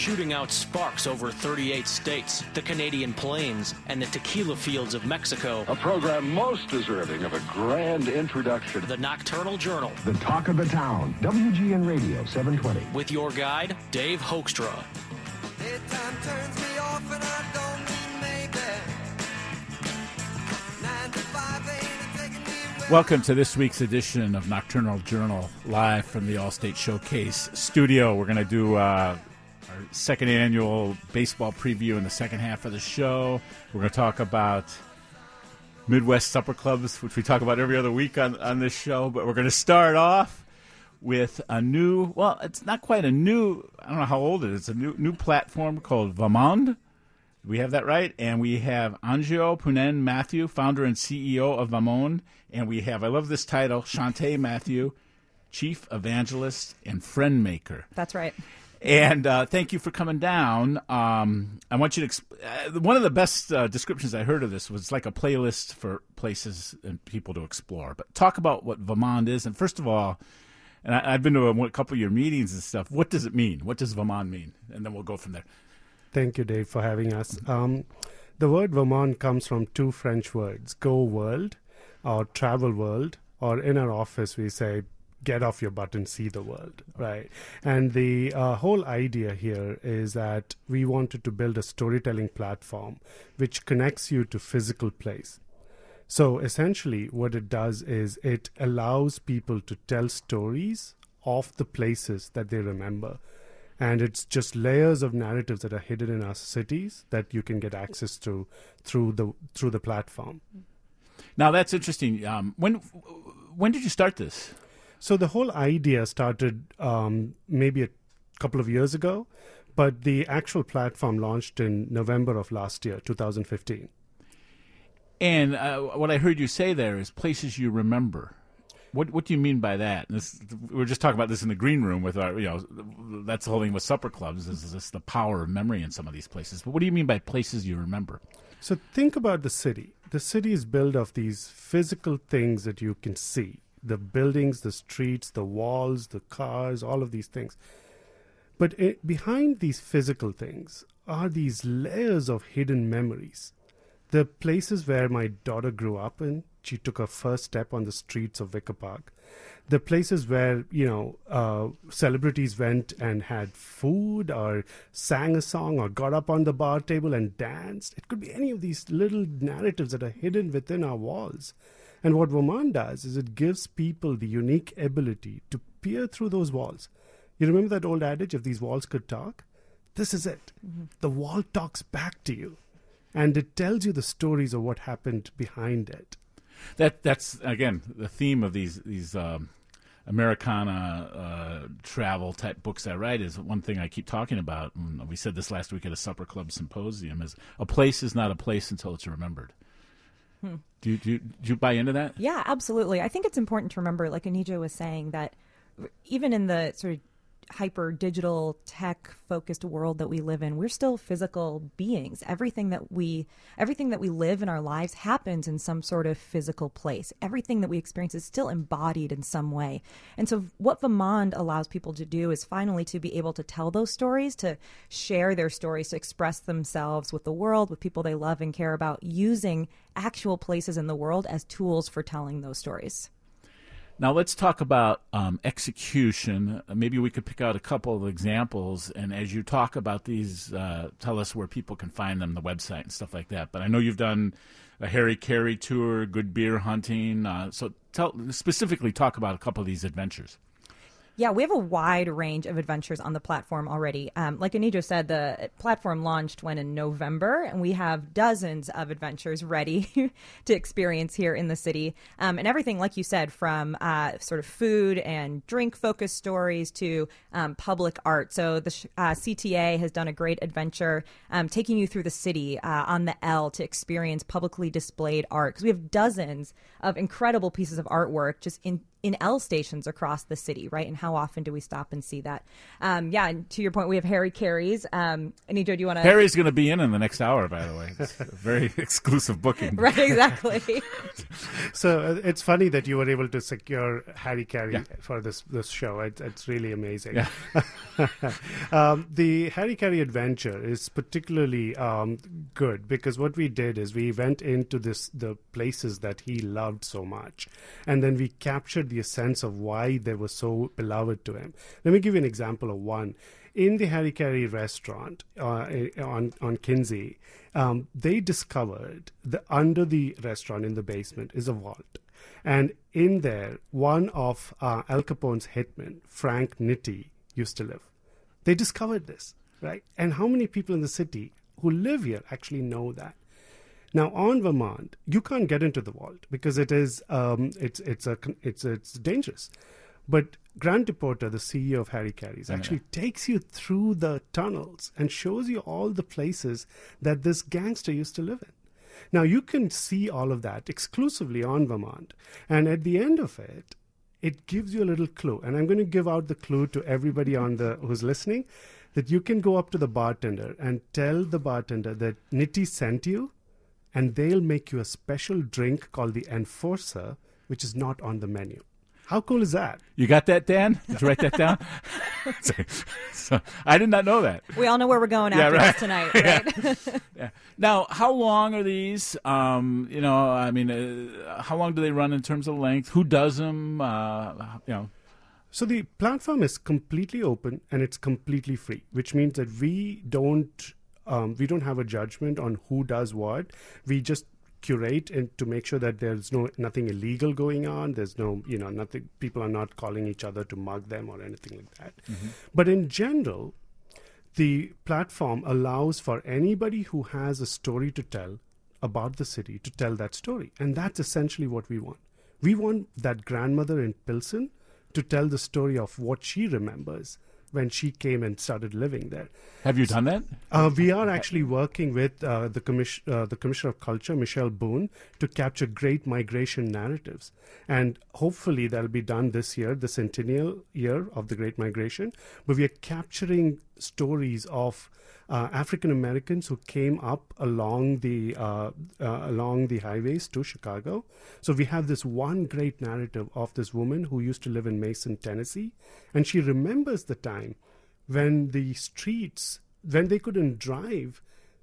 shooting out sparks over 38 states, the Canadian Plains, and the tequila fields of Mexico. A program most deserving of a grand introduction. The Nocturnal Journal. The talk of the town. WGN Radio 720. With your guide, Dave Hoekstra. Daytime turns me off and I don't mean maybe. 9 to 5 ain't taking me away. Welcome to this week's edition of Nocturnal Journal, live from the Allstate Showcase studio. We're going to do our second annual baseball preview in the second half of the show. We're going to talk about Midwest supper clubs, which we talk about every other week on this show. But we're going to start off with a new, well, it's not quite a new, I don't know how old it is. It's a new platform called Vamond. We have that right? And we have Anjio Punen Matthew, founder and CEO of Vamond. And we have, I love this title, Shantae Matthew, Chief Evangelist and Friend Maker. That's right. And thank you for coming down. I want you to one of the best descriptions I heard of this was like a playlist for places and people to explore. But talk about what Vamond is. And first of all, and I've been to a couple of your meetings and stuff. What does it mean? What does Vamond mean? And then we'll go from there. Thank you, Dave, for having us. The word Vamond comes from two French words, go world or travel world, or in our office we say get off your butt and see the world, right? And the whole idea here is that we wanted to build a storytelling platform which connects you to physical place. So essentially what it does is it allows people to tell stories of the places that they remember. And it's just layers of narratives that are hidden in our cities that you can get access to through the platform. Now that's interesting. When did you start this? So the whole idea started maybe a couple of years ago, but the actual platform launched in November of last year, 2015. And what I heard you say there is places you remember. What do you mean by that? We were just talking about this in the green room with our, that's the whole thing with supper clubs, is this the power of memory in some of these places. But what do you mean by places you remember? So think about the city. The city is built of these physical things that you can see. The buildings, the streets, the walls, the cars, all of these things. But behind these physical things are these layers of hidden memories. The places where my daughter grew up in, she took her first step on the streets of Wicker Park. The places where, celebrities went and had food or sang a song or got up on the bar table and danced. It could be any of these little narratives that are hidden within our walls. And what Vamond does is it gives people the unique ability to peer through those walls. You remember that old adage, if these walls could talk? This is it. Mm-hmm. The wall talks back to you. And it tells you the stories of what happened behind it. That's again the theme of these Americana travel type books I write is one thing I keep talking about. And we said this last week at a supper club symposium: is a place is not a place until it's remembered. Do you buy into that? Yeah, absolutely. I think it's important to remember, like Anija was saying, that even in the sort of hyper digital tech focused world that we live in, we're still physical beings. Everything that we live in our lives happens in some sort of physical place. Everything that we experience is still embodied in some way. And so what Vamond allows people to do is finally to be able to tell those stories, to share their stories, to express themselves with the world, with people they love and care about, using actual places in the world as tools for telling those stories. Now let's talk about execution. Maybe we could pick out a couple of examples, and as you talk about these, tell us where people can find them, the website and stuff like that. But I know you've done a Harry Carey tour, good beer hunting. So specifically talk about a couple of these adventures. Yeah, we have a wide range of adventures on the platform already. Like Anija said, the platform launched in November, and we have dozens of adventures ready to experience here in the city. And everything, like you said, from sort of food and drink-focused stories to public art. So the CTA has done a great adventure taking you through the city on the L to experience publicly displayed art. Because we have dozens of incredible pieces of artwork just in L stations across the city, right? And how often do we stop and see that? And to your point, we have Harry Carey's. Anijo, do you want to? Harry's going to be in the next hour, by the way. It's a very exclusive booking. Right, exactly. So it's funny that you were able to secure Harry Carey for this show. It's really amazing. Yeah. The Harry Carey adventure is particularly good because what we did is we went into the places that he loved so much, and then we captured the essence of why they were so beloved to him. Let me give you an example of one. In the Harry Carey restaurant on Kinsey, they discovered that under the restaurant in the basement is a vault. And in there, one of Al Capone's hitmen, Frank Nitti, used to live. They discovered this, right? And how many people in the city who live here actually know that? Now, on Vermont, you can't get into the vault because it is it's dangerous. But Grant DePorter, the CEO of Harry Carey's, actually takes you through the tunnels and shows you all the places that this gangster used to live in. Now, you can see all of that exclusively on Vermont. And at the end of it, it gives you a little clue. And I'm going to give out the clue to everybody who's listening, that you can go up to the bartender and tell the bartender that Nitti sent you, and they'll make you a special drink called the Enforcer, which is not on the menu. How cool is that? You got that, Dan? Did you write that down? So, I did not know that. We all know where we're going after this tonight, right? Yeah. Now, how long are these? How long do they run in terms of length? Who does them? So the platform is completely open and it's completely free, which means that we don't have a judgment on who does what. We just curate and to make sure that there's nothing illegal going on. There's nothing. People are not calling each other to mug them or anything like that. Mm-hmm. But in general, the platform allows for anybody who has a story to tell about the city to tell that story, and that's essentially what we want. We want that grandmother in Pilsen to tell the story of what she remembers when she came and started living there. Have you done that? We are actually working with the Commissioner of Culture, Michelle Boone, to capture great migration narratives. And hopefully that'll be done this year, the centennial year of the Great Migration. But we are capturing stories of African Americans who came up along the highways to Chicago. So we have this one great narrative of this woman who used to live in Mason, Tennessee, and she remembers the time when the streets, when they couldn't drive,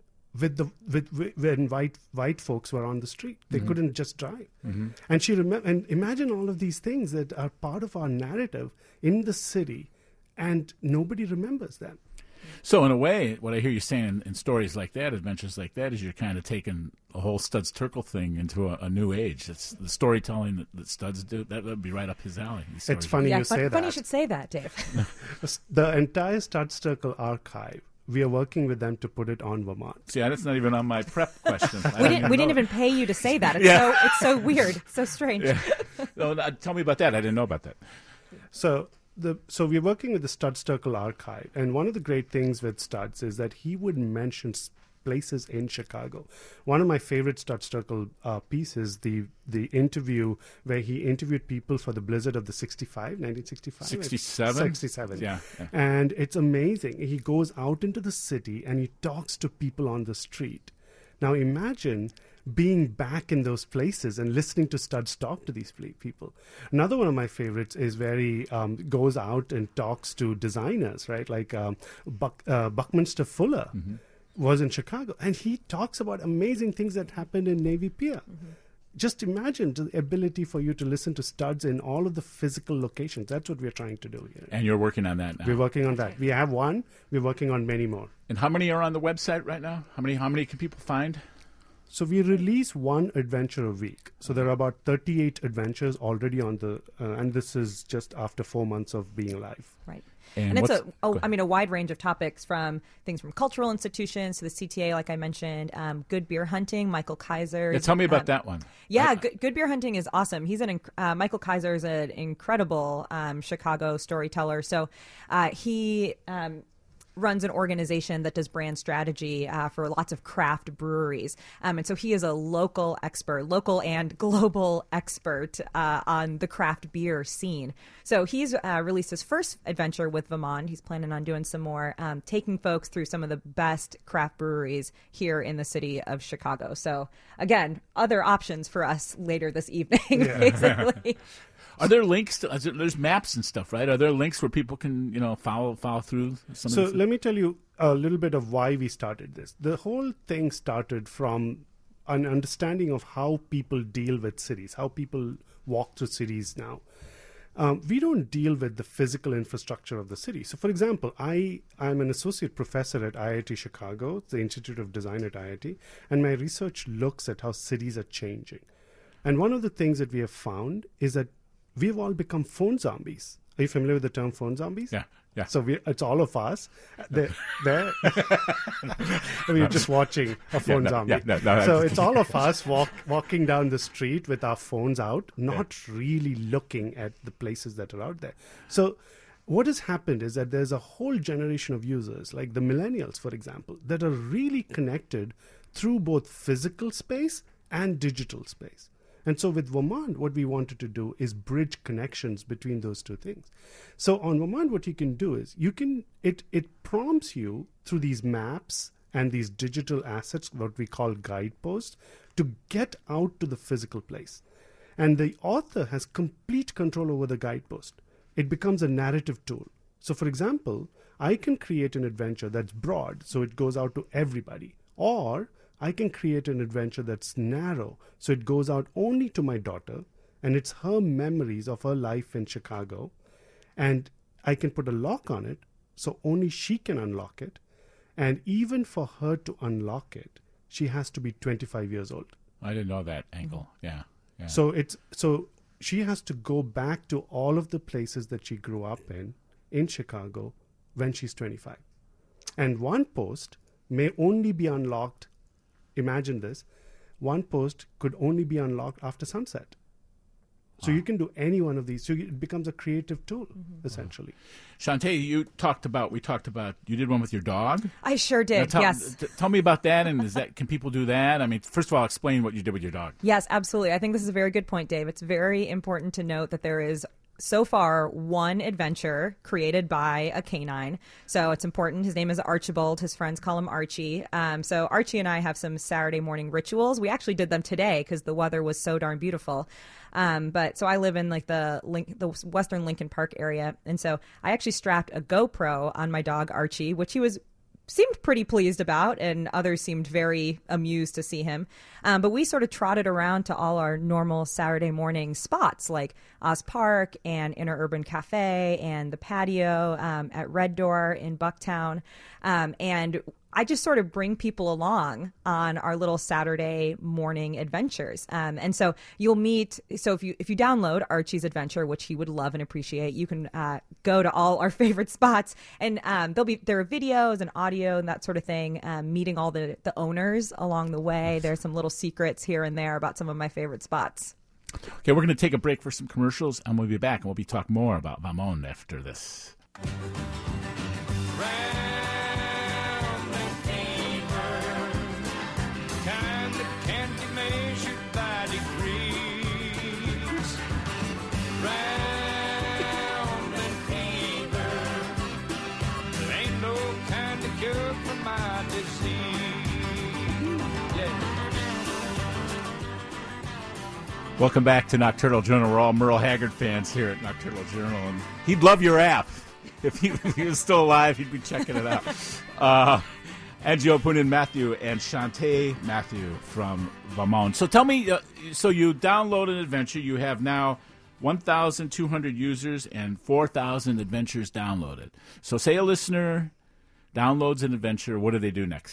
when white folks were on the street, they couldn't just drive. Mm-hmm. And she and imagine all of these things that are part of our narrative in the city, and nobody remembers them. So in a way, what I hear you saying in stories like that, adventures like that, is you're kind of taking a whole Studs Terkel thing into a new age. It's the storytelling that Studs do. That would be right up his alley. It's funny you say that. Funny you should say that, Dave. The entire Studs Terkel archive, we are working with them to put it on Vermont. See, that's not even on my prep question. We didn't even pay you to say that. It's so weird, so strange. Yeah. No, tell me about that. I didn't know about that. So we're working with the Studs Terkel archive, and one of the great things with Studs is that he would mention places in Chicago. One of my favorite Studs Terkel pieces, the interview where he interviewed people for the blizzard of the 1965? 67? 67. Yeah. And it's amazing. He goes out into the city and he talks to people on the street. Now imagine being back in those places and listening to Studs talk to these people. Another one of my favorites is where he goes out and talks to designers, right? Like Buckminster Fuller was in Chicago, and he talks about amazing things that happened in Navy Pier. Mm-hmm. Just imagine the ability for you to listen to Studs in all of the physical locations. That's what we're trying to do here. And you're working on that now. We're working on that. We have one. We're working on many more. And how many are on the website right now? How many can people find? So we release one adventure a week. So there are about 38 adventures already on the, and this is just after 4 months of being live. Right. And it's a wide range of topics, from things from cultural institutions to the CTA, like I mentioned, good beer hunting. Michael Kaiser. Tell me about that one. Yeah, good beer hunting is awesome. He's Michael Kaiser is an incredible Chicago storyteller. So he runs an organization that does brand strategy for lots of craft breweries. And so he is a local and global expert on the craft beer scene. So he's released his first adventure with Vamond. He's planning on doing some more, taking folks through some of the best craft breweries here in the city of Chicago. So again, other options for us later this evening, basically. Are there links there's maps and stuff, right? Are there links where people can, follow through some So of these? let me tell you a little bit of why we started this. The whole thing started from an understanding of how people deal with cities, how people walk through cities now. We don't deal with the physical infrastructure of the city. So, for example, I'm an associate professor at IIT Chicago, the Institute of Design at IIT, and my research looks at how cities are changing. And one of the things that we have found is that we've all become phone zombies. Are you familiar with the term phone zombies? Yeah. So it's all of us. We're just watching a phone zombie. So it's all of us walking down the street with our phones out, not really looking at the places that are out there. So what has happened is that there's a whole generation of users, like the millennials, for example, that are really connected through both physical space and digital space. And so with Vamond, what we wanted to do is bridge connections between those two things. So on Vamond, what you can do is it prompts you through these maps and these digital assets, what we call guideposts, to get out to the physical place. And the author has complete control over the guidepost. It becomes a narrative tool. So for example, I can create an adventure that's broad, so it goes out to everybody. Or I can create an adventure that's narrow, so it goes out only to my daughter, and it's her memories of her life in Chicago. And I can put a lock on it, so only she can unlock it. And even for her to unlock it, she has to be 25 years old. I didn't know that angle. Yeah. So she has to go back to all of the places that she grew up in Chicago, when she's 25. And one post may only be unlocked. Imagine this. One post could only be unlocked after sunset. So you can do any one of these. So it becomes a creative tool, essentially. Shantae, we talked about, you did one with your dog? I sure did, yes. Tell me about that, and can people do that? I mean, first of all, explain what you did with your dog. Yes, absolutely. I think this is a very good point, Dave. It's very important to note that there is so far one adventure created by a canine. So it's important. His name is Archibald. His friends call him Archie. So Archie and I have some Saturday morning rituals. We actually did them today because the weather was so darn beautiful. But so I live in like the Western Lincoln Park area. And so I actually strapped a GoPro on my dog Archie, which he seemed pretty pleased about, and others seemed very amused to see him. But we sort of trotted around to all our normal Saturday morning spots like Oz Park and Interurban Cafe and the patio at Red Door in Bucktown. And I just sort of bring people along on our little Saturday morning adventures. And so you'll meet, so if you download Archie's Adventure, which he would love and appreciate, you can go to all our favorite spots, and there are videos and audio and that sort of thing, meeting all the owners along the way. There's some little secrets here and there about some of my favorite spots. Okay, we're going to take a break for some commercials, and we'll be back, and we'll be talking more about Vamond after this. Welcome back to Nocturnal Journal. We're all Merle Haggard fans here at Nocturnal Journal, and he'd love your app. If he was still alive, he'd be checking it out. Angio Punin Matthew and Shantae Matthew from Vamond. So tell me, so you download an adventure. You have now 1,200 users and 4,000 adventures downloaded. So say a listener downloads an adventure. What do they do next?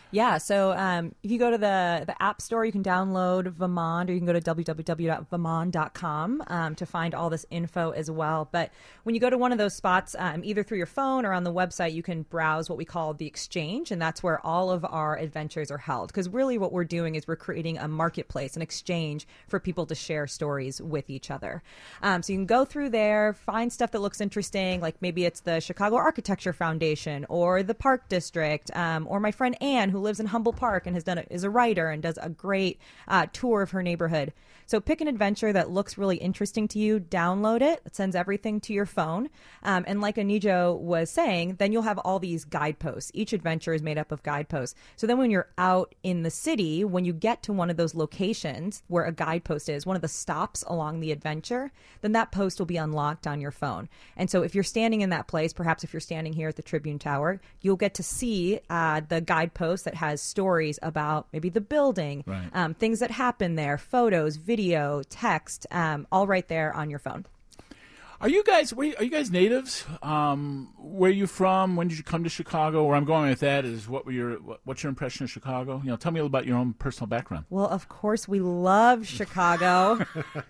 Yeah, so if you go to the App Store, you can download Vamond, or you can go to www.vamond.com to find all this info as well. But when you go to one of those spots, either through your phone or on the website, you can browse what we call the Exchange, and that's where all of our adventures are held. Because really what we're doing is we're creating a marketplace, an exchange for people to share stories with each other. So you can go through there, find stuff that looks interesting, like maybe it's the Chicago Architecture Foundation or the Park District, or my friend Anne, who lives in Humble Park and is a writer and does a great tour of her neighborhood. So pick an adventure that looks really interesting to you, download it. It sends everything to your phone. And like Anijo was saying, then you'll have all these guideposts. Each adventure is made up of guideposts. So then when you're out in the city, when you get to one of those locations where a guidepost is, one of the stops along the adventure, then that post will be unlocked on your phone. And so if you're standing in that place, perhaps if you're standing here at the Tribune Tower, you'll get to see the guidepost that has stories about maybe the building, right. Things that happen there, photos, video, text, all right there on your phone. Are you guys natives? Where are you from? When did you come to Chicago? Where I'm going with that is what's your impression of Chicago? Tell me a little about your own personal background. Well, of course, we love Chicago.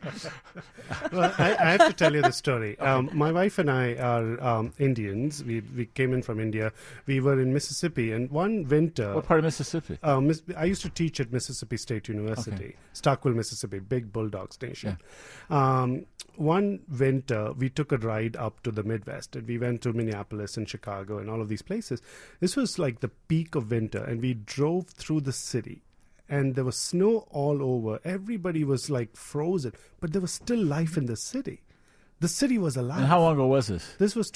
Well, I have to tell you the story. My wife and I are Indians. We came in from India. We were in Mississippi, and one winter. What part of Mississippi? I used to teach at Mississippi State University, Starkville, Mississippi, big Bulldog station. Yeah. One winter, we took a ride up to the Midwest, and we went to Minneapolis and Chicago and all of these places. This was like the peak of winter, and we drove through the city, and there was snow all over. Everybody was like frozen, but there was still life in the city. The city was alive. And how long ago was this? This was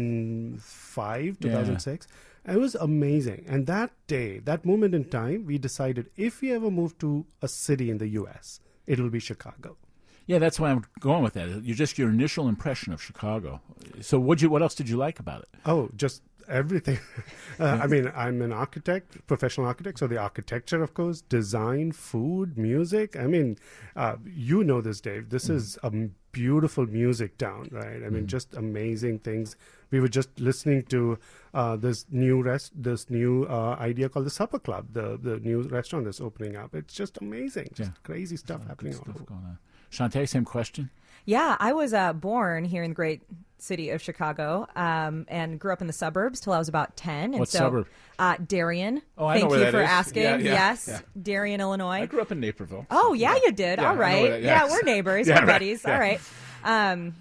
2005, 2006. Yeah. It was amazing. And that day, that moment in time, we decided if we ever move to a city in the U.S., it'll be Chicago. Yeah, that's why I'm going with that. Your initial impression of Chicago. So what else did you like about it? Oh, just everything. I mean, I'm an architect, professional architect, so the architecture, of course, design, food, music. I mean, you know this, Dave. This is a beautiful music town, right? I mean, just amazing things. We were just listening to this new idea called the Supper Club, the new restaurant that's opening up. It's just amazing. Just crazy stuff happening all over. Going on. Shantae, same question? Yeah, I was born here in the great city of Chicago and grew up in the suburbs till I was about 10. And what suburb? Darien. Oh, I know where that is. Thank you for asking. Yeah. Yes, Darien, Illinois. I grew up in Naperville. Oh, yeah, you did. Yeah, all right. Yeah, we're neighbors. We're buddies. Yeah. All right.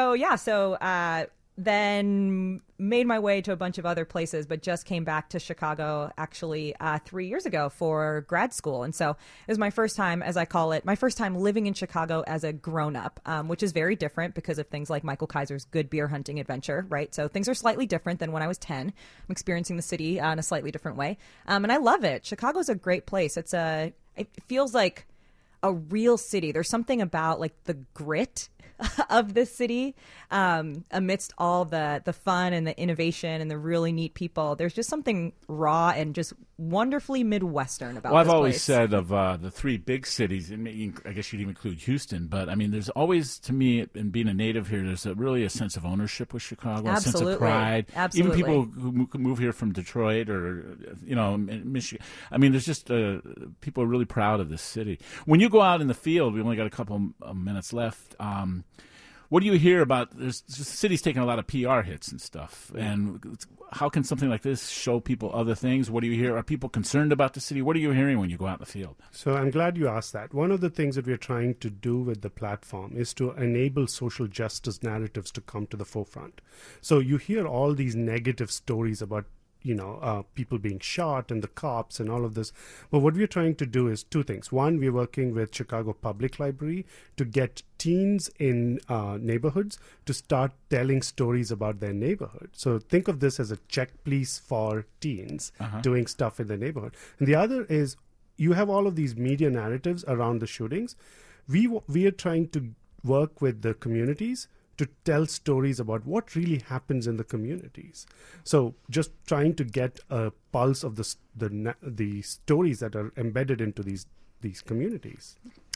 So then made my way to a bunch of other places, but just came back to Chicago actually 3 years ago for grad school. And so it was my first time, as I call it, my first time living in Chicago as a grown-up, which is very different because of things like Michael Kaiser's Good Beer Hunting Adventure, right? So things are slightly different than when I was 10. I'm experiencing the city in a slightly different way. And I love it. Chicago's a great place. It feels like a real city. There's something about like the grit of this city amidst all the fun and the innovation and the really neat people. There's just something raw and just wonderfully Midwestern about Well, I've this always place. said of the three big cities, and I guess you'd even include Houston, but I mean, there's always, to me, in being a native here, there's really a sense of ownership with Chicago, Absolutely. a sense of pride. Absolutely. Even people who move here from Detroit or, Michigan. I mean, there's just people are really proud of this city. When you go out in the field, we only got a couple of minutes left. What do you hear about? The city's taking a lot of PR hits and stuff. And how can something like this show people other things? What do you hear? Are people concerned about the city? What are you hearing when you go out in the field? So I'm glad you asked that. One of the things that we're trying to do with the platform is to enable social justice narratives to come to the forefront. So you hear all these negative stories about people being shot and the cops and all of this. But what we're trying to do is two things. One, we're working with Chicago Public Library to get teens in neighborhoods to start telling stories about their neighborhood. So think of this as a check police for teens doing stuff in their neighborhood. And the other is you have all of these media narratives around the shootings. We are trying to work with the communities to tell stories about what really happens in the communities. So just trying to get a pulse of the stories that are embedded into these communities.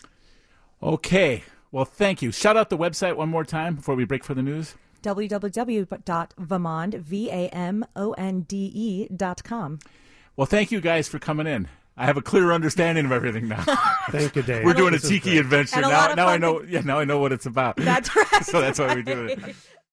Okay. Well, thank you. Shout out the website one more time before we break for the news. www.vamond.com. Well, thank you guys for coming in. I have a clearer understanding of everything now. Thank you, Dave. We're doing a This is tiki great. adventure And a now. lot of Now I fun know. Yeah, now I know what it's about. That's right. So that's why we do it.